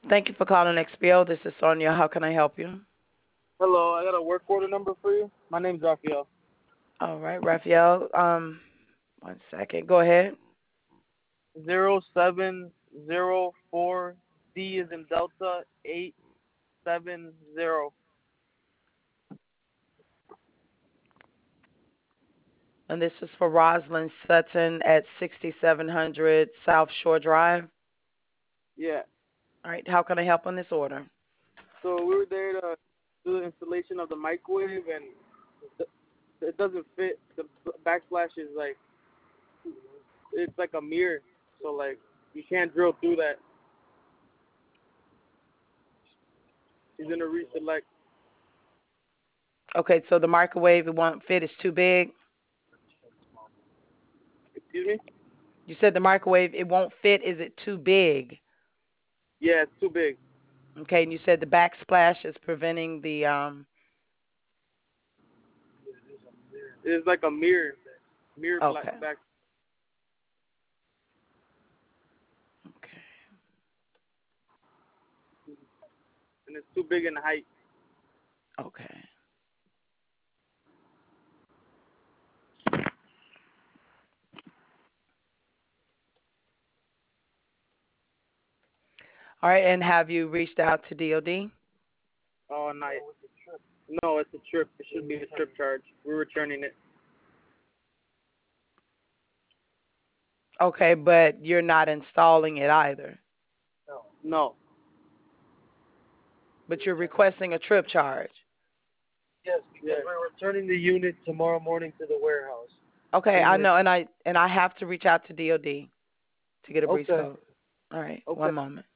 Thank you for calling XPO. This is Sonia. How can I help you? Hello, I got a work order number for you. My name's Raphael. All right, Raphael. 1 second. Go ahead. 0704 D is in Delta 870. And this is for Rosalind Sutton at 6700 South Shore Drive. Yeah. All right. How can I help on this order? So we were there to do the installation of the microwave, and it doesn't fit. The backsplash is like it's like a mirror, so like you can't drill through that. He's gonna reselect. Okay. So the microwave it won't fit. It's too big. Excuse me? You said the microwave it won't fit. Is it too big? Yeah, it's too big. Okay. And you said the backsplash is preventing the. It's like a mirror Okay. back, Okay. and it's too big in height. Okay. All right. And have you reached out to DOD? Oh, night. No, it's a trip. It should be a trip charge. We're returning it. Okay, but you're not installing it either. No. But you're requesting a trip charge. Yes, because we're returning the unit tomorrow morning to the warehouse. Okay, And I we're know, and I have to reach out to DOD to get a brief okay. code. All right, Okay. one moment.